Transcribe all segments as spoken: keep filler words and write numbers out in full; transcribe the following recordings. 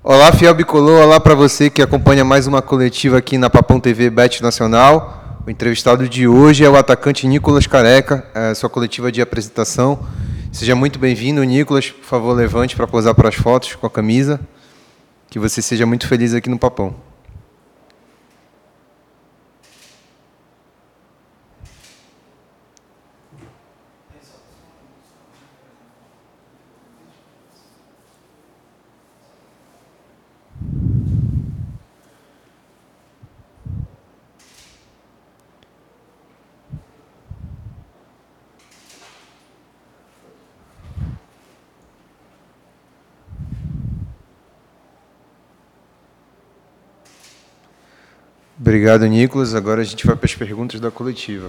Olá, fiel bicolor, olá para você que acompanha mais uma coletiva aqui na Papão T V Bet Nacional. O entrevistado de hoje é o atacante Nicolas Careca, é a sua coletiva de apresentação. Seja muito bem-vindo, Nicolas. Por favor, levante para posar para as fotos com a camisa. Que você seja muito feliz aqui no Papão. Obrigado, Nicolas. Agora a gente vai para as perguntas da coletiva.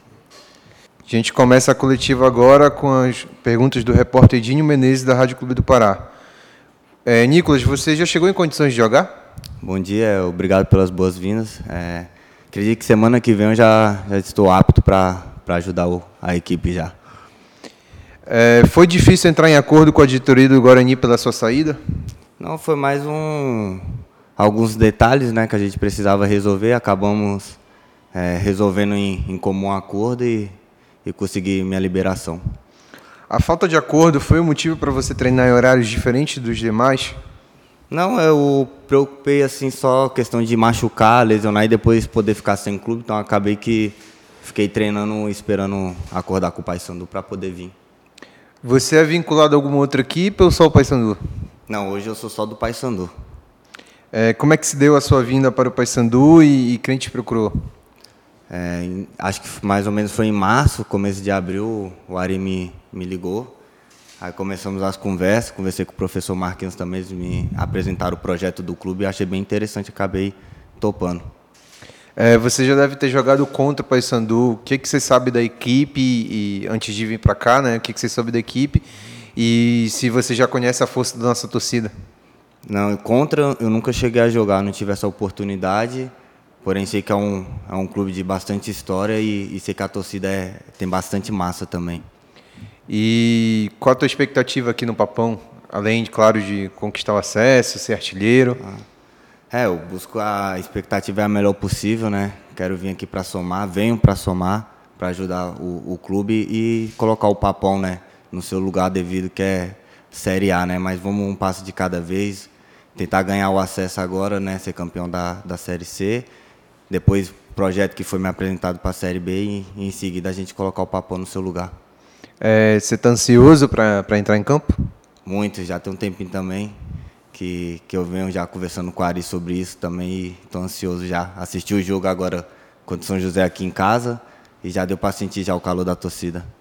A gente começa a coletiva agora com as perguntas do repórter Edinho Menezes, da Rádio Clube do Pará. É, Nicolas, você já chegou em condições de jogar? Bom dia, obrigado pelas boas-vindas. É, acredito que semana que vem eu já, já estou apto para ajudar o, a equipe já. É, foi difícil entrar em acordo com a diretoria do Guarani pela sua saída? Não, foi mais um... alguns detalhes, né, que a gente precisava resolver, acabamos é, resolvendo em, em comum acordo e, e consegui minha liberação. A falta de acordo foi o motivo para você treinar em horários diferentes dos demais? Não, eu preocupei assim só a questão de machucar, lesionar e depois poder ficar sem clube, então acabei que fiquei treinando, esperando acordar com o Paysandu para poder vir. Você é vinculado a alguma outra equipe ou só o Paysandu? Não, hoje eu sou só do Paysandu. É, como é que se deu a sua vinda para o Paysandu e, e quem te procurou? É, em, acho que mais ou menos foi em março, começo de abril, o Ari me, me ligou. Aí começamos as conversas, conversei com o professor Marquinhos também, eles me apresentaram o projeto do clube e achei bem interessante, acabei topando. É, você já deve ter jogado contra o Paysandu. O que, que você sabe da equipe, e, antes de vir para cá, né? O que, que você sabe da equipe e se você já conhece a força da nossa torcida? Não, contra eu nunca cheguei a jogar, não tive essa oportunidade, porém sei que é um, é um clube de bastante história e, e sei que a torcida é, tem bastante massa também. E qual a tua expectativa aqui no Papão? Além, de, claro, de conquistar o acesso, ser artilheiro. Ah. É, eu busco a expectativa é a melhor possível, né? Quero vir aqui para somar, venho para somar, para ajudar o, o clube e colocar o Papão, né, no seu lugar devido, que é Série A, né? Mas vamos um passo de cada vez, tentar ganhar o acesso agora, né? Ser campeão da, da Série C. Depois, projeto que foi me apresentado para a Série B e, e em seguida a gente colocar o Papão no seu lugar. É, você está ansioso para entrar em campo? Muito, já tem um tempinho também que, que eu venho já conversando com o Ari sobre isso também e estou ansioso já. Assisti o jogo agora contra o São José aqui em casa e já deu para sentir já o calor da torcida.